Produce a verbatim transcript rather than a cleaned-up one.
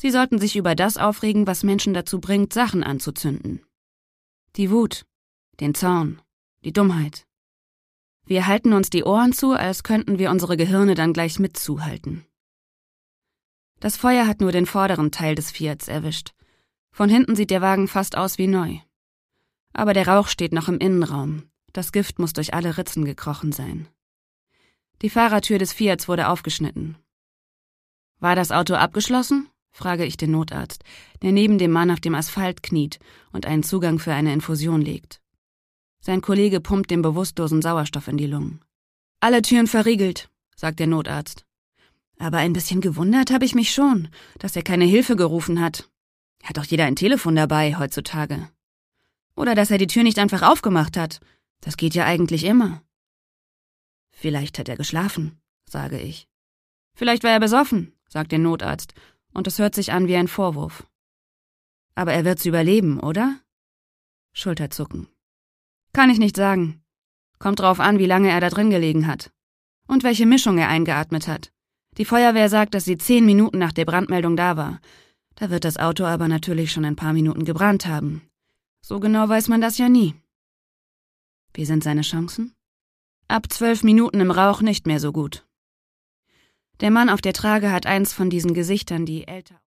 Sie sollten sich über das aufregen, was Menschen dazu bringt, Sachen anzuzünden. Die Wut, den Zorn, die Dummheit. Wir halten uns die Ohren zu, als könnten wir unsere Gehirne dann gleich mit zuhalten. Das Feuer hat nur den vorderen Teil des Fiats erwischt. Von hinten sieht der Wagen fast aus wie neu. Aber der Rauch steht noch im Innenraum. Das Gift muss durch alle Ritzen gekrochen sein. Die Fahrertür des Fiats wurde aufgeschnitten. »War das Auto abgeschlossen?« frage ich den Notarzt, der neben dem Mann auf dem Asphalt kniet und einen Zugang für eine Infusion legt. Sein Kollege pumpt dem Bewusstlosen Sauerstoff in die Lungen. »Alle Türen verriegelt«, sagt der Notarzt. Aber ein bisschen gewundert habe ich mich schon, dass er keine Hilfe gerufen hat. Hat doch jeder ein Telefon dabei heutzutage. Oder dass er die Tür nicht einfach aufgemacht hat. Das geht ja eigentlich immer. Vielleicht hat er geschlafen, sage ich. Vielleicht war er besoffen, sagt der Notarzt, und es hört sich an wie ein Vorwurf. Aber er wird's überleben, oder? Schulterzucken. Kann ich nicht sagen. Kommt drauf an, wie lange er da drin gelegen hat. Und welche Mischung er eingeatmet hat. Die Feuerwehr sagt, dass sie zehn Minuten nach der Brandmeldung da war. Da wird das Auto aber natürlich schon ein paar Minuten gebrannt haben. So genau weiß man das ja nie. Wie sind seine Chancen? Ab zwölf Minuten im Rauch nicht mehr so gut. Der Mann auf der Trage hat eins von diesen Gesichtern, die älter